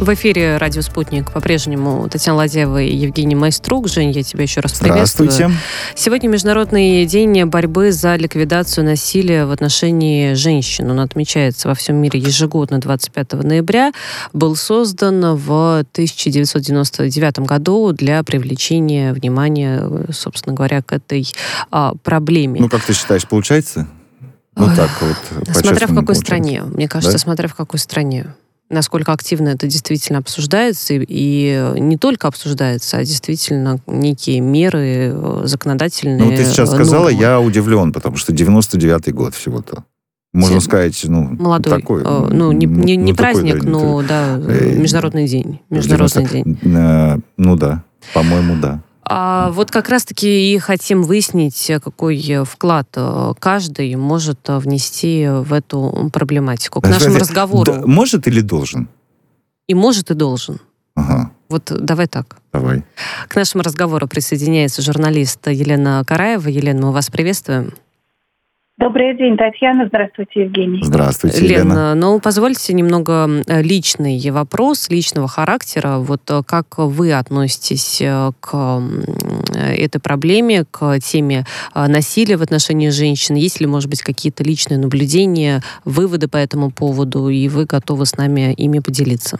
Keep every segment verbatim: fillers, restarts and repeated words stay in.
В эфире «Радио Спутник» по-прежнему Татьяна Ладеева и Евгений Майструк. Жень, я тебя еще раз приветствую. Здравствуйте. Сегодня Международный день борьбы за ликвидацию насилия в отношении женщин. Он отмечается во всем мире ежегодно двадцать пятого ноября. Был создан в тысяча девятьсот девяносто девятом году для привлечения внимания, собственно говоря, к этой а, проблеме. Ну, как ты считаешь, получается? Ну, так вот, смотря в какой получается. стране. Мне кажется, Да? смотря в какой стране. Насколько активно это действительно обсуждается, и не только обсуждается, а действительно некие меры законодательные. Ну, вот ты сейчас сказала, нормы. я удивлен, потому что девяносто девятый год всего-то. Можно сказать, ну, молодой, такой. Э, ну, не, не, не ну, праздник, такой, но, да, э, международный день. Международный девяносто день. Э, ну, да, по-моему, да. А вот как раз-таки и хотим выяснить, какой вклад каждый может внести в эту проблематику. К нашему разговору. Да, может или должен? И может, и должен. Ага. Вот давай так. Давай. К нашему разговору присоединяется журналист Елена Караева. Елена, мы вас приветствуем. Добрый день, Татьяна. Здравствуйте, Евгений. Здравствуйте, Лен, Елена. ну, позвольте немного личный вопрос, личного характера. Вот как вы относитесь к этой проблеме, к теме насилия в отношении женщин? Есть ли, может быть, какие-то личные наблюдения, выводы по этому поводу, и вы готовы с нами ими поделиться?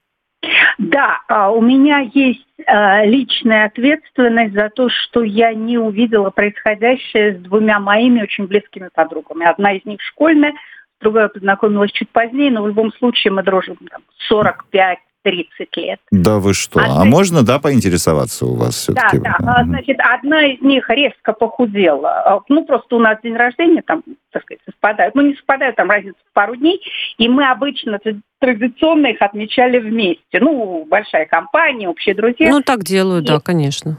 Да, у меня есть личная ответственность за то, что я не увидела происходящее с двумя моими очень близкими подругами. Одна из них школьная, другая познакомилась чуть позднее, но в любом случае мы дружим там, сорок пять тридцать лет. Да вы что? А, а значит, можно, да, поинтересоваться у вас все-таки? Да, да. А, значит, одна из них резко похудела. Ну, просто у нас день рождения там, так сказать, совпадает. Ну, не совпадает, там разница в пару дней. И мы обычно традиционно их отмечали вместе. Ну, большая компания, общие друзья. Ну, так делают, и, да, конечно.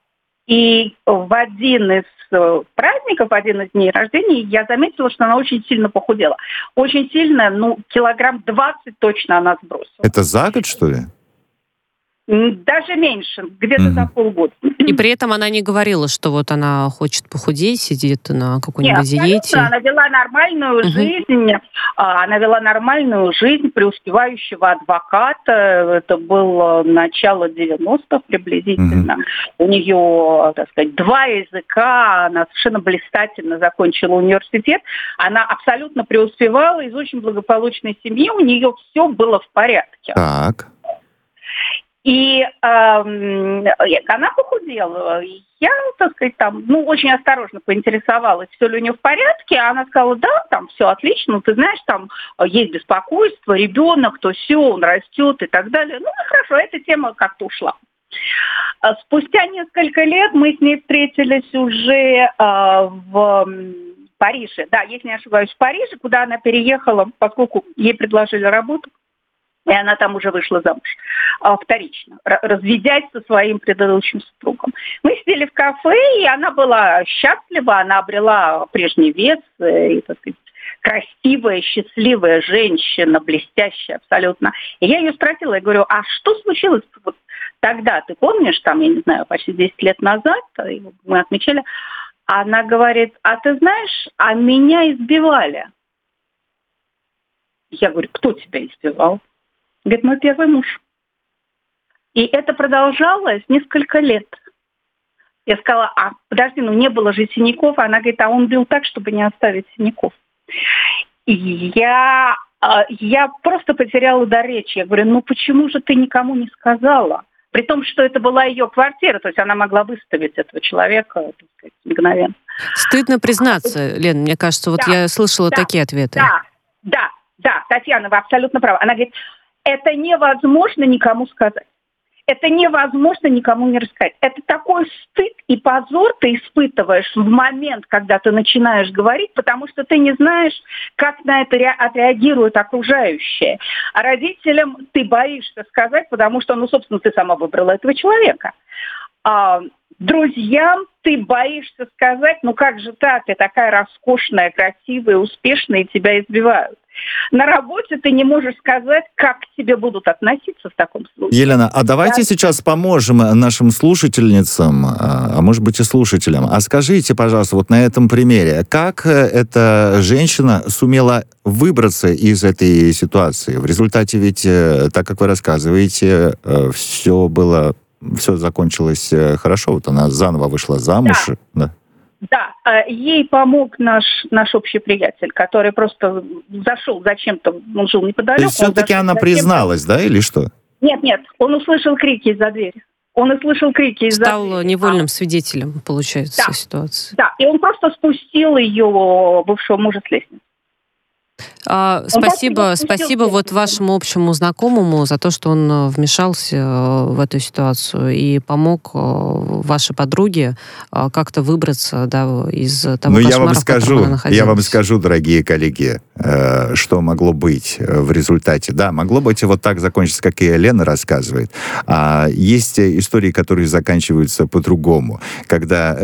И в один из праздников, в один из дней рождения, я заметила, что она очень сильно похудела. Очень сильно, ну, килограмм двадцать точно она сбросила. Это за год, что ли? Даже меньше, где-то Угу. за полгода. И при этом она не говорила, что вот она хочет похудеть, сидит на какой-нибудь Нет, диете. Она вела нормальную Угу. жизнь. Она вела нормальную жизнь преуспевающего адвоката. Это было начало девяностых приблизительно. Угу. У нее, так сказать, два языка. Она совершенно блистательно закончила университет. Она абсолютно преуспевала из очень благополучной семьи. У нее все было в порядке. Так. И э, она похудела. Я, так сказать, там, ну, очень осторожно поинтересовалась, все ли у нее в порядке. Она сказала, да, там все отлично. Ты знаешь, там есть беспокойство, ребенок, то все, он растет и так далее. Ну, хорошо, эта тема как-то ушла. Спустя несколько лет мы с ней встретились уже э, в Париже. Да, если не ошибаюсь, в Париже, куда она переехала, поскольку ей предложили работу. И она там уже вышла замуж а, вторично, разведясь со своим предыдущим супругом. Мы сидели в кафе, и она была счастлива, она обрела прежний вес, и, так сказать, красивая, счастливая женщина, блестящая абсолютно. И я ее спросила, я говорю, а что случилось вот тогда? Ты помнишь, там, я не знаю, почти десять лет назад, мы отмечали, она говорит, а ты знаешь, а меня избивали. Я говорю, кто тебя избивал? Говорит, мой первый муж. И это продолжалось несколько лет. Я сказала, а подожди, ну не было же синяков. Она говорит, а он бил так, чтобы не оставить синяков. И я, я просто потеряла дар речи. Я говорю, ну почему же ты никому не сказала? При том, что это была ее квартира, то есть она могла выставить этого человека, так сказать, мгновенно. Стыдно признаться, Лен, мне кажется, вот да, я слышала да, такие ответы. Да, да, да, Татьяна, вы абсолютно правы. Она говорит, это невозможно никому сказать. Это невозможно никому не рассказать. Это такой стыд и позор ты испытываешь в момент, когда ты начинаешь говорить, потому что ты не знаешь, как на это отреагируют окружающие. А родителям ты боишься сказать, потому что, ну, собственно, ты сама выбрала этого человека. А, друзьям ты боишься сказать, ну как же так, ты такая роскошная, красивая, успешная, и тебя избивают. На работе ты не можешь сказать, как к тебе будут относиться в таком случае. Елена, а давайте да. сейчас поможем нашим слушательницам, а может быть и слушателям. А скажите, пожалуйста, вот на этом примере, как эта женщина сумела выбраться из этой ситуации? В результате ведь, так как вы рассказываете, все было, все закончилось хорошо. Вот она заново вышла замуж. Да. Да. Да, ей помог наш, наш общий приятель, который просто зашел зачем-то, он жил неподалеку. То есть все-таки она призналась, да, или что? Нет, нет, он услышал крики из-за двери. Он услышал крики из-за Стал двери. невольным свидетелем, получается, да. ситуации. Да, и он просто спустил ее бывшего мужа с лестницы. А, спасибо, спасибо вот вашему общему знакомому за то, что он вмешался в эту ситуацию и помог вашей подруге как-то выбраться, да, из того ну, кошмара, я вам в котором скажу, она находилась. Я вам скажу, дорогие коллеги, что могло быть в результате. Да, могло быть вот так закончиться, как и Елена рассказывает. А есть истории, которые заканчиваются по-другому. Когда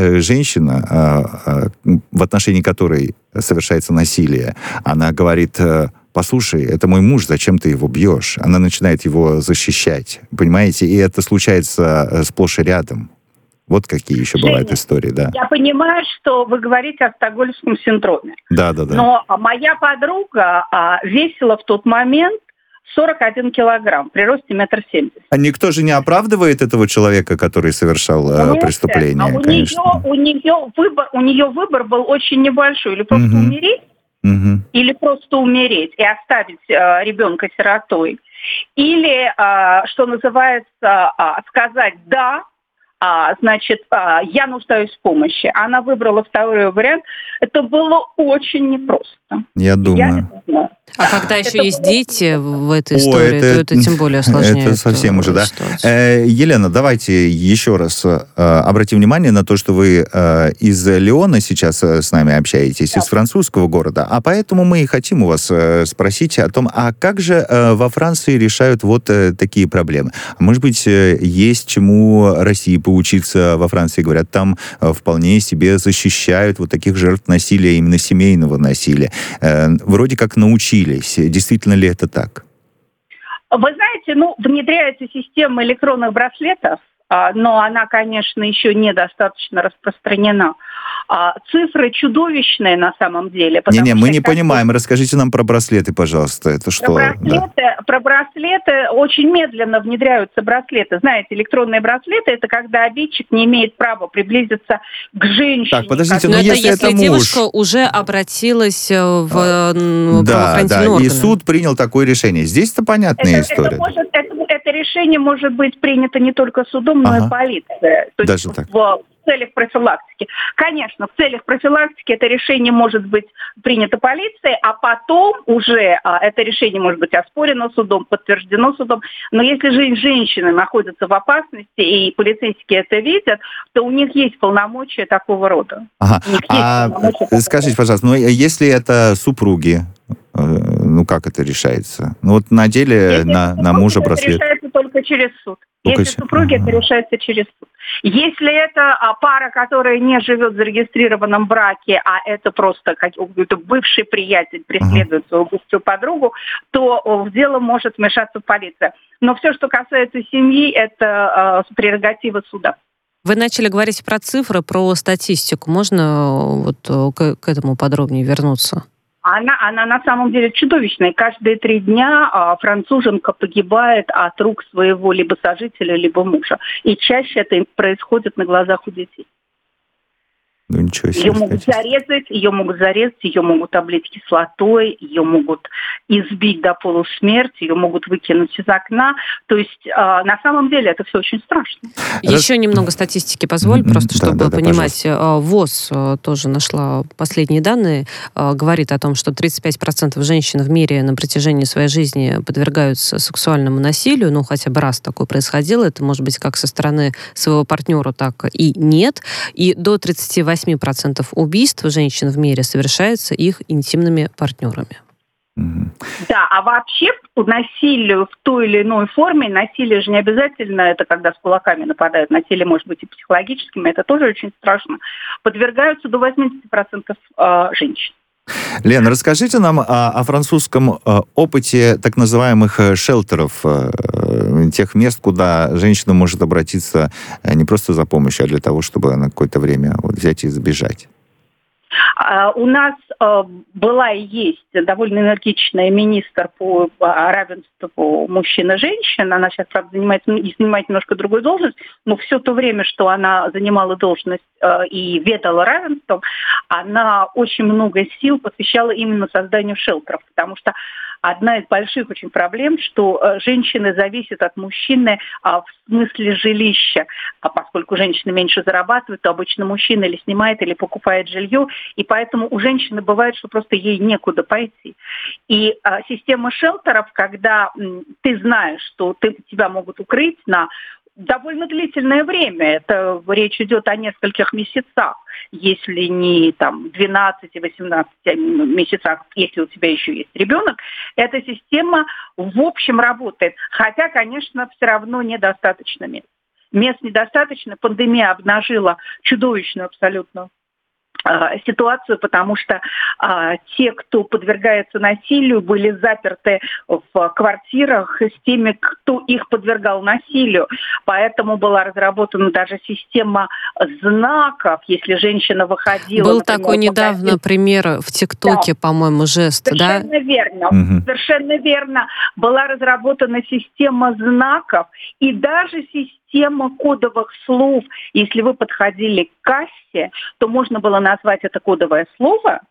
женщина, в отношении которой совершается насилие, она говорит: послушай, это мой муж, зачем ты его бьешь? Она начинает его защищать, понимаете? И это случается сплошь и рядом. Вот какие еще Женя, бывают истории, да. Я понимаю, что вы говорите о стокгольмском синдроме. Да, да, да. Но моя подруга весила в тот момент сорок один килограмм при росте метр семьдесят. А никто же не оправдывает этого человека, который совершал Понимаете? преступление, а у конечно. Нее, у, нее выбор, у нее выбор был очень небольшой. Или просто угу. умереть, угу. или просто умереть и оставить э, ребенка сиротой. Или, э, что называется, э, сказать «да», А, значит, а, я нуждаюсь в помощи. Она выбрала второй вариант. Это было очень непросто. Я думаю. Я а когда еще это есть было... дети в этой О, истории, это, то это тем более сложнее. Это совсем уже, да. Э, Елена, давайте еще раз э, обратим внимание на то, что вы э, из Лиона сейчас э, с нами общаетесь, да. из французского города. А поэтому мы и хотим у вас э, спросить о том, а как же э, во Франции решают вот э, такие проблемы? Может быть, э, есть чему России поучиться во Франции? Говорят, там э, вполне себе защищают вот таких жертв насилия, именно семейного насилия. Э, вроде как научились. Действительно ли это так? Вы знаете, ну, внедряется система электронных браслетов, но она, конечно, еще недостаточно распространена. Цифры чудовищные на самом деле. Не-не, мы не понимаем. Бы... Расскажите нам про браслеты, пожалуйста. Это что? Про браслеты, да. про браслеты очень медленно внедряются браслеты. Знаете, электронные браслеты — это когда обидчик не имеет права приблизиться к женщине. Так, подождите, но ну это если, если это девушка муж... уже обратилась в а, да, да, органы. И суд принял такое решение. Здесь-то понятная это, история. Это, может, это, это решение может быть принято не только судом, но ага. и полицией. То Даже есть так. В, в целях профилактики. Конечно, в целях профилактики это решение может быть принято полицией, а потом уже а, это решение может быть оспорено судом, подтверждено судом. Но если же женщины находятся в опасности, и полицейские это видят, то у них есть полномочия такого рода. Ага. А скажите, пожалуйста, ну если это супруги, ну как это решается? Ну вот на деле на, на мужа браслет. Это решается только через суд. Только Если супруги, ага. это решается через суд. Если это а, пара, которая не живет в зарегистрированном браке, а это просто какой-то бывший приятель преследует ага. свою бывшую подругу, то в дело может вмешаться полиция. Но все, что касается семьи, это а, прерогатива суда. Вы начали говорить про цифры, про статистику. Можно вот к, к этому подробнее вернуться? Она, она на самом деле чудовищная. Каждые три дня а, француженка погибает от рук своего либо сожителя, либо мужа. И чаще это происходит на глазах у детей. Ну, ничего себе. Ее могут зарезать, ее могут зарезать, ее могут облить кислотой, ее могут избить до полусмерти, ее могут выкинуть из окна. То есть э, на самом деле это все очень страшно. Еще Раз... немного статистики позволь, mm-hmm. просто чтобы да, да, понимать. Да, ВОЗ тоже нашла последние данные, говорит о том, что тридцать пять процентов женщин в мире на протяжении своей жизни подвергаются сексуальному насилию, ну хотя бы раз такое происходило, это может быть как со стороны своего партнера, так и нет. И до тридцать восемь процентов убийств женщин в мире совершается их интимными партнерами. Да, а вообще насилию в той или иной форме, насилие же не обязательно, это когда с кулаками нападают, насилие может быть и психологическим, это тоже очень страшно, подвергаются до восемьдесят процентов женщин. Лена, расскажите нам о, о французском опыте так называемых шелтеров, тех мест, куда женщина может обратиться не просто за помощью, а для того, чтобы на какое-то время вот взять и сбежать. У нас была и есть довольно энергичная министр по равенству мужчин и женщин. Она сейчас, правда, занимает, занимает немножко другую должность, но все то время, что она занимала должность и ведала равенством, она очень много сил посвящала именно созданию шелтеров, потому что одна из больших очень проблем, что женщины зависят от мужчины в смысле жилища. А поскольку женщины меньше зарабатывают, то обычно мужчина или снимает, или покупает жилье, и поэтому у женщины бывает, что просто ей некуда пойти. И а, система шелтеров, когда м, ты знаешь, что ты, тебя могут укрыть на довольно длительное время. Это речь идет о нескольких месяцах, если не там двенадцать-восемнадцать месяцах, если у тебя еще есть ребенок. Эта система в общем работает, хотя, конечно, все равно недостаточно мест. Мест недостаточно. Пандемия обнажила чудовищную абсолютно ситуацию, потому что а, те, кто подвергается насилию, были заперты в квартирах с теми, кто их подвергал насилию. Поэтому была разработана даже система знаков, если женщина выходила... Был например, такой недавно пример в ТикТоке, да. по-моему, жест, Совершенно да? верно. Угу. Совершенно верно. Была разработана система знаков и даже система Тема кодовых слов. Если вы подходили к кассе, то можно было назвать это кодовое слово,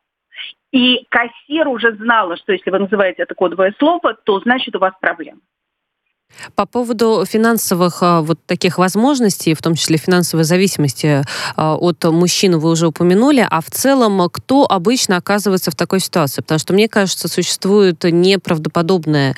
и кассир уже знала, что если вы называете это кодовое слово, то значит у вас проблема. По поводу финансовых вот таких возможностей, в том числе финансовой зависимости от мужчин, вы уже упомянули, а в целом кто обычно оказывается в такой ситуации? Потому что, мне кажется, существует неправдоподобное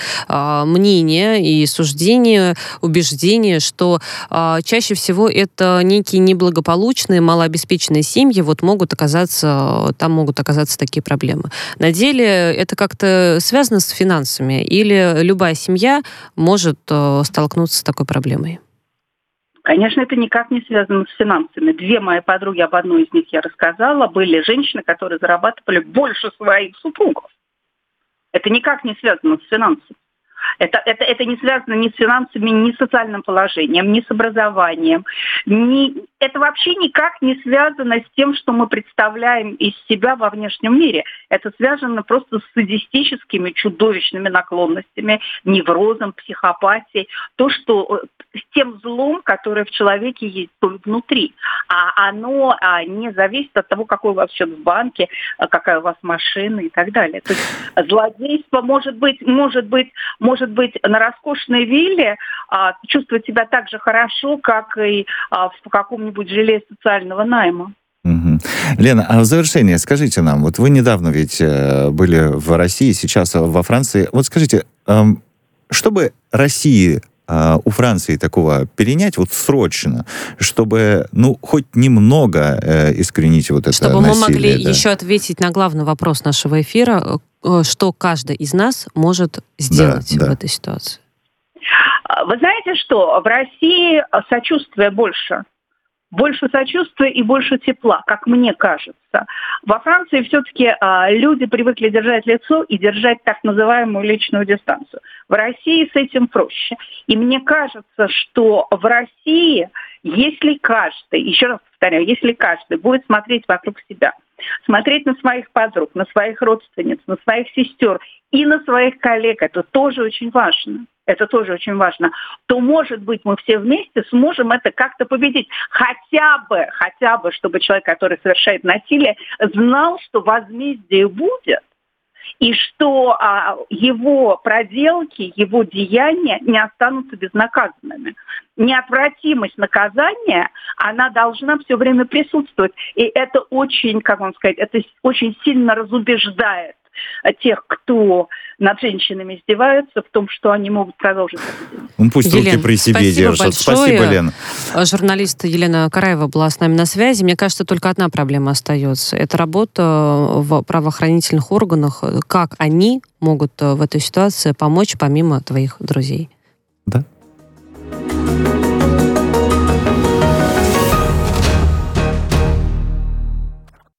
мнение и суждение, убеждение, что чаще всего это некие неблагополучные, малообеспеченные семьи, вот могут оказаться, там могут оказаться такие проблемы. На деле это как-то связано с финансами? Или любая семья может столкнуться с такой проблемой? Конечно, это никак не связано с финансами. Две мои подруги, об одной из них я рассказала, были женщины, которые зарабатывали больше своих супругов. Это никак не связано с финансами. Это, это, это не связано ни с финансами, ни с социальным положением, ни с образованием. Ни... Это вообще никак не связано с тем, что мы представляем из себя во внешнем мире. Это связано просто с садистическими, чудовищными наклонностями, неврозом, психопатией. То, что с тем злом, которое в человеке есть внутри. А оно а, не зависит от того, какой у вас счет в банке, какая у вас машина и так далее. То есть злодейство может быть, может быть, может быть на роскошной вилле а, чувствовать себя так же хорошо, как и а, в каком-нибудь жиле социального найма. Угу. Лена, а в завершение скажите нам, вот вы недавно ведь были в России, сейчас во Франции. Вот скажите, чтобы России у Франции такого перенять вот срочно, чтобы, ну, хоть немного э, искоренить вот это чтобы насилие. Чтобы мы могли да. еще ответить на главный вопрос нашего эфира, что каждый из нас может сделать да, в да. этой ситуации. Вы знаете что? В России сочувствия больше. Больше сочувствия и больше тепла, как мне кажется. Во Франции все-таки а, люди привыкли держать лицо и держать так называемую личную дистанцию. В России с этим проще. И мне кажется, что в России, если каждый, еще раз повторяю, если каждый будет смотреть вокруг себя, смотреть на своих подруг, на своих родственниц, на своих сестер и на своих коллег, это тоже очень важно. Это тоже очень важно, то, может быть, мы все вместе сможем это как-то победить. Хотя бы, хотя бы, чтобы человек, который совершает насилие, знал, что возмездие будет, и что а, его проделки, его деяния не останутся безнаказанными. Неотвратимость наказания, она должна все время присутствовать. И это очень, как вам сказать, это очень сильно разубеждает тех, кто над женщинами издеваются, в том, что они могут продолжить это делать. Ну, пусть Елена, руки при себе спасибо держат. большое. Спасибо, Лена. Журналист Елена Караева была с нами на связи. Мне кажется, только одна проблема остается. Это работа в правоохранительных органах. Как они могут в этой ситуации помочь, помимо твоих друзей? Да.